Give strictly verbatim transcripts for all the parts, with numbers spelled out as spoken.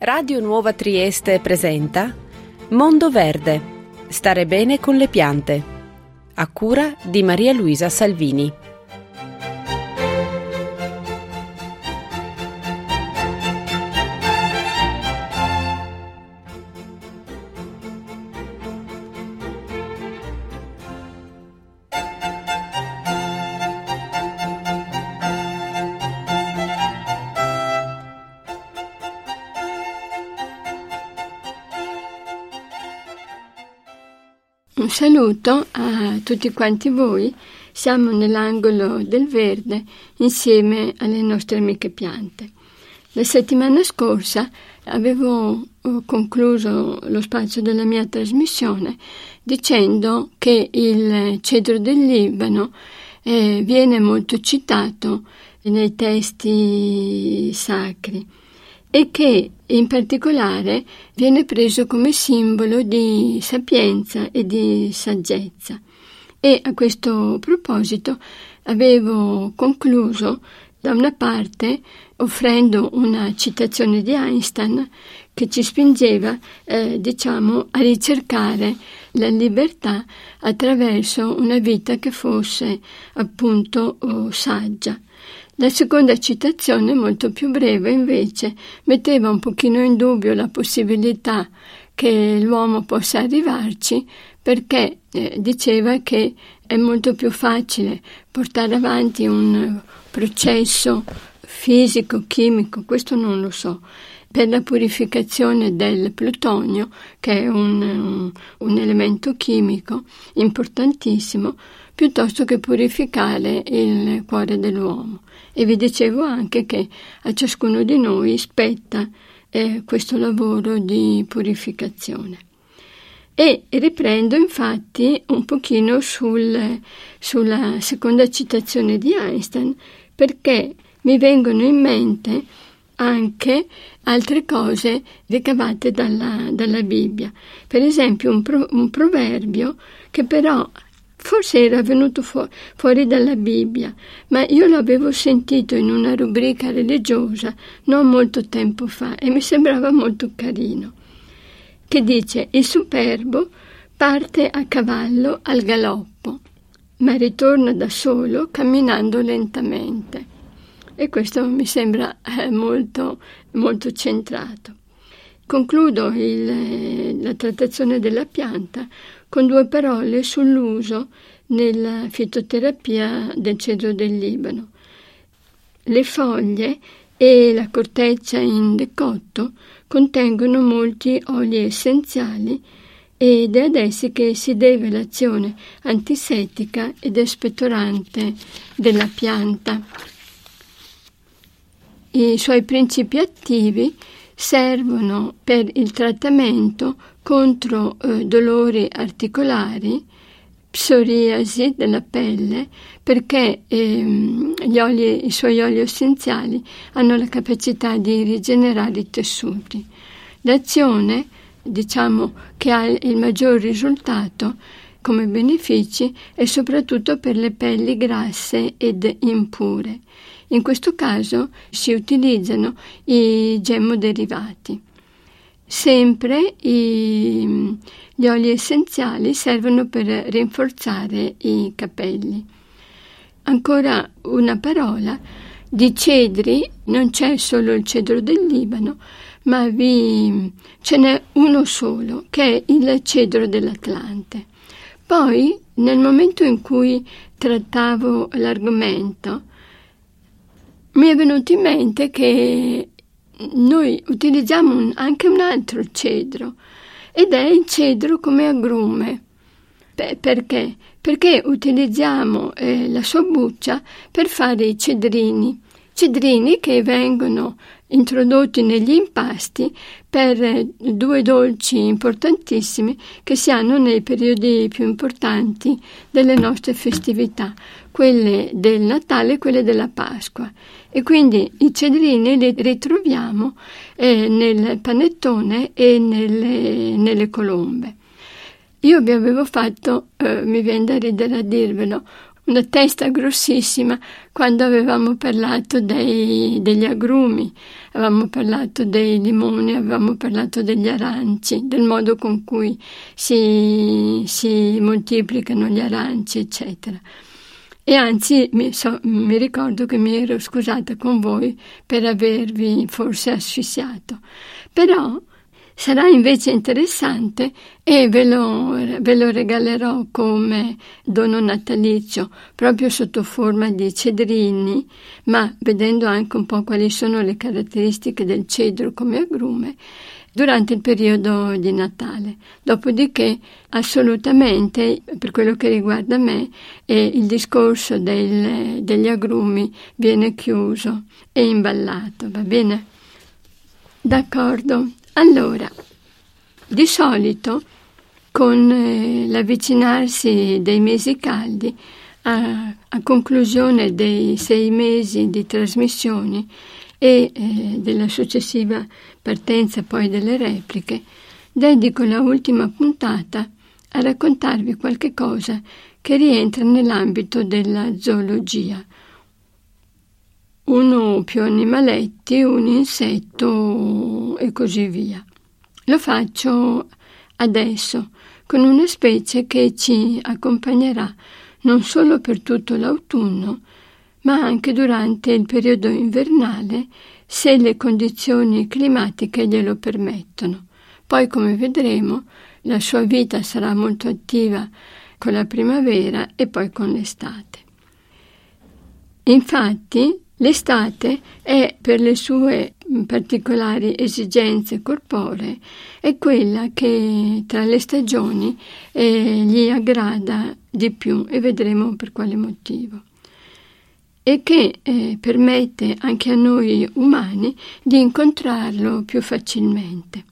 Radio Nuova Trieste presenta Mondo Verde. Stare bene con le piante. A cura di Maria Luisa Salvini. Un saluto a tutti quanti voi. Siamo nell'angolo del verde insieme alle nostre amiche piante. La settimana scorsa avevo concluso lo spazio della mia trasmissione dicendo che il cedro del Libano eh, viene molto citato nei testi sacri e che in particolare viene preso come simbolo di sapienza e di saggezza. E a questo proposito avevo concluso da una parte offrendo una citazione di Einstein che ci spingeva, eh, diciamo, a ricercare la libertà attraverso una vita che fosse appunto oh, saggia. La seconda citazione, molto più breve, invece, metteva un pochino in dubbio la possibilità che l'uomo possa arrivarci, perché eh, diceva che è molto più facile portare avanti un processo fisico, chimico, questo non lo so, per la purificazione del plutonio, che è un, un, un elemento chimico importantissimo, piuttosto che purificare il cuore dell'uomo. E vi dicevo anche che a ciascuno di noi spetta eh, questo lavoro di purificazione. E riprendo infatti un pochino sul, sulla seconda citazione di Einstein, perché mi vengono in mente anche altre cose ricavate dalla, dalla Bibbia. Per esempio un, pro, un proverbio che però forse era venuto fu- fuori dalla Bibbia, ma io l'avevo sentito in una rubrica religiosa non molto tempo fa e mi sembrava molto carino, che dice: il superbo parte a cavallo al galoppo, ma ritorna da solo camminando lentamente. E questo mi sembra eh, molto, molto centrato. Concludo il, la trattazione della pianta con due parole sull'uso nella fitoterapia del cedro del Libano. Le foglie e la corteccia in decotto contengono molti oli essenziali ed è ad essi che si deve l'azione antisettica ed espettorante della pianta. I suoi principi attivi servono per il trattamento contro eh, dolori articolari, psoriasi della pelle, perché ehm, gli oli, i suoi oli essenziali hanno la capacità di rigenerare i tessuti. L'azione, diciamo, che ha il maggior risultato come benefici è soprattutto per le pelli grasse ed impure. In questo caso si utilizzano i gemmoderivati. Sempre i, gli oli essenziali servono per rinforzare i capelli. Ancora una parola: di cedri non c'è solo il cedro del Libano, ma vi, ce n'è uno solo, che è il cedro dell'Atlante. Poi, nel momento in cui trattavo l'argomento, mi è venuto in mente che noi utilizziamo un, anche un altro cedro, ed è il cedro come agrume. Beh, perché? Perché utilizziamo eh, la sua buccia per fare i cedrini, cedrini che vengono introdotti negli impasti per eh, due dolci importantissimi che si hanno nei periodi più importanti delle nostre festività, quelle del Natale e quelle della Pasqua. E quindi i cedrini li ritroviamo eh, nel panettone e nelle, nelle colombe. Io vi avevo fatto, eh, mi viene da ridere a dirvelo, una testa grossissima quando avevamo parlato dei, degli agrumi, avevamo parlato dei limoni, avevamo parlato degli aranci, del modo con cui si, si moltiplicano gli aranci, eccetera. E anzi mi, so, mi ricordo che mi ero scusata con voi per avervi forse asfissiato. Però sarà invece interessante e ve lo, ve lo regalerò come dono natalizio, proprio sotto forma di cedrini, ma vedendo anche un po' quali sono le caratteristiche del cedro come agrume, durante il periodo di Natale. Dopodiché, assolutamente, per quello che riguarda me, eh, il discorso del, degli agrumi viene chiuso e imballato, va bene? D'accordo. Allora, di solito con eh, l'avvicinarsi dei mesi caldi, a, a conclusione dei sei mesi di trasmissioni e eh, della successiva partenza poi delle repliche, dedico la ultima puntata a raccontarvi qualche cosa che rientra nell'ambito della zoologia. Uno o più animaletti, un insetto e così via. Lo faccio adesso con una specie che ci accompagnerà non solo per tutto l'autunno, ma anche durante il periodo invernale, se le condizioni climatiche glielo permettono. Poi, come vedremo, la sua vita sarà molto attiva con la primavera e poi con l'estate. Infatti, l'estate è, per le sue particolari esigenze corporee, è quella che tra le stagioni eh, gli aggrada di più, e vedremo per quale motivo, e che eh, permette anche a noi umani di incontrarlo più facilmente.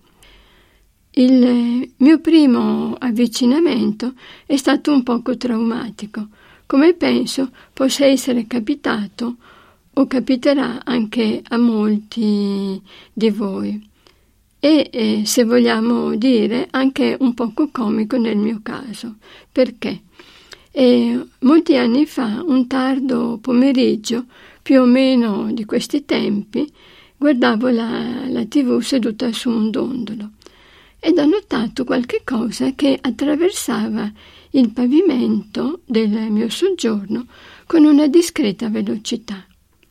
Il mio primo avvicinamento è stato un poco traumatico, come penso possa essere capitato o capiterà anche a molti di voi, e eh, se vogliamo dire anche un poco comico nel mio caso. Perché? E molti anni fa, un tardo pomeriggio, più o meno di questi tempi, guardavo la, la tivù seduta su un dondolo ed ho notato qualche cosa che attraversava il pavimento del mio soggiorno con una discreta velocità.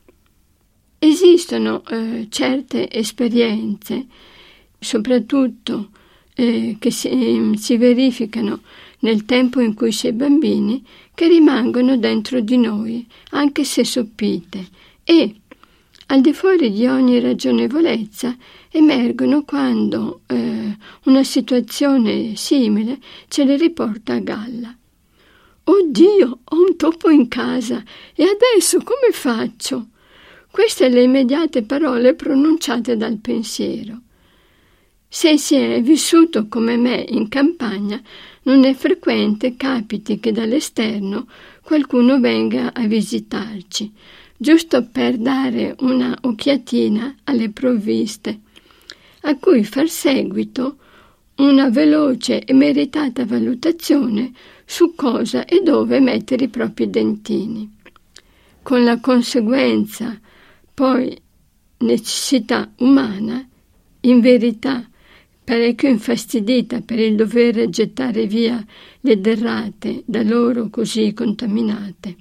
Esistono eh, certe esperienze, soprattutto eh, che si, eh, si verificano nel tempo in cui si è bambini, che rimangono dentro di noi, anche se soppite, e, al di fuori di ogni ragionevolezza, emergono quando eh, una situazione simile ce le riporta a galla. «Oddio, ho un topo in casa, e adesso come faccio?» Queste le immediate parole pronunciate dal pensiero. Se si è vissuto come me in campagna, non è frequente capiti che dall'esterno qualcuno venga a visitarci, giusto per dare una occhiatina alle provviste, a cui far seguito una veloce e meritata valutazione su cosa e dove mettere i propri dentini, con la conseguenza poi necessità umana, in verità parecchio infastidita per il dover gettare via le derrate da loro così contaminate.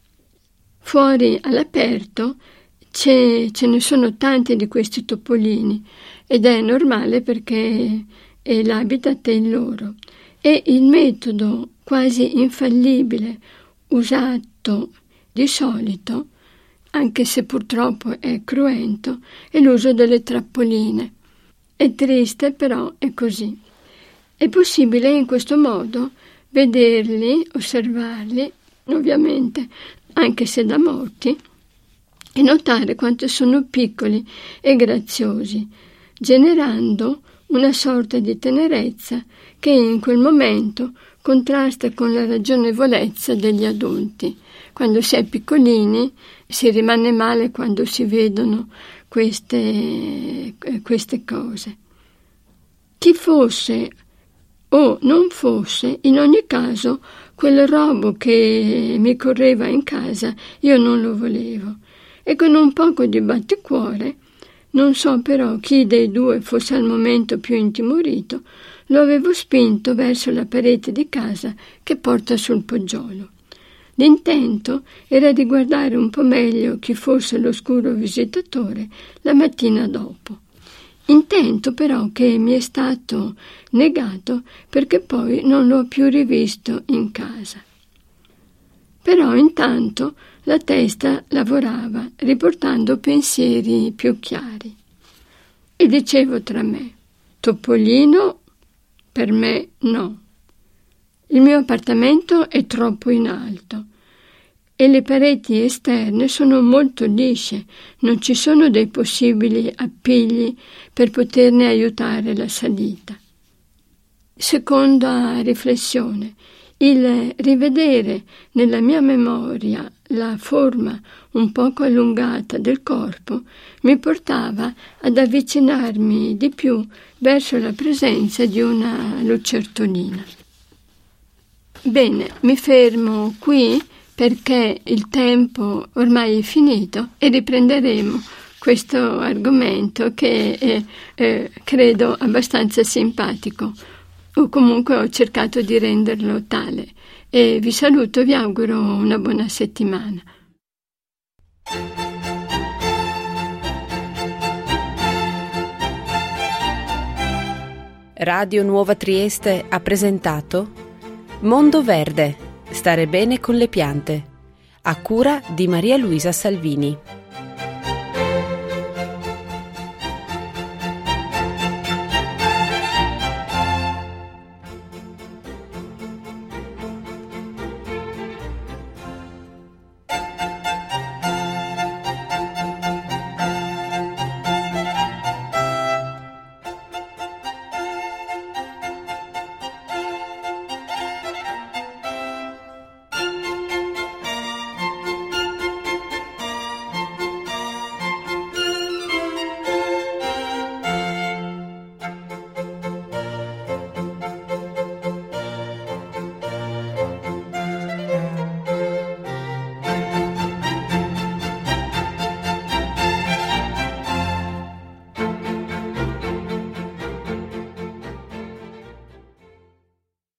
Fuori all'aperto ce, ce ne sono tanti di questi topolini, ed è normale perché è l'habitat è il loro, e il metodo quasi infallibile usato di solito, anche se purtroppo è cruento, è l'uso delle trappoline. È triste, però è così. È possibile in questo modo vederli, osservarli, ovviamente, anche se da morti, e notare quanto sono piccoli e graziosi, generando una sorta di tenerezza che in quel momento contrasta con la ragionevolezza degli adulti. Quando si è piccolini si rimane male quando si vedono queste, queste cose. Chi fosse o non fosse, in ogni caso, Quel robo che mi correva in casa io non lo volevo, e con un poco di batticuore, non so però chi dei due fosse al momento più intimorito, lo avevo spinto verso la parete di casa che porta sul poggiolo. L'intento era di guardare un po' meglio chi fosse l'oscuro visitatore la mattina dopo. Intento però che mi è stato negato perché poi non l'ho più rivisto in casa. Però intanto la testa lavorava, riportando pensieri più chiari. E dicevo tra me: Topolino per me no. Il mio appartamento è troppo in alto e le pareti esterne sono molto lisce, non ci sono dei possibili appigli per poterne aiutare la salita. Seconda riflessione: il rivedere nella mia memoria la forma un poco allungata del corpo mi portava ad avvicinarmi di più verso la presenza di una lucertolina. Bene, mi fermo qui perché il tempo ormai è finito e riprenderemo questo argomento che è, eh, credo, abbastanza simpatico, o comunque ho cercato di renderlo tale. E vi saluto e vi auguro una buona settimana. Radio Nuova Trieste ha presentato Mondo Verde, stare bene con le piante, a cura di Maria Luisa Salvini.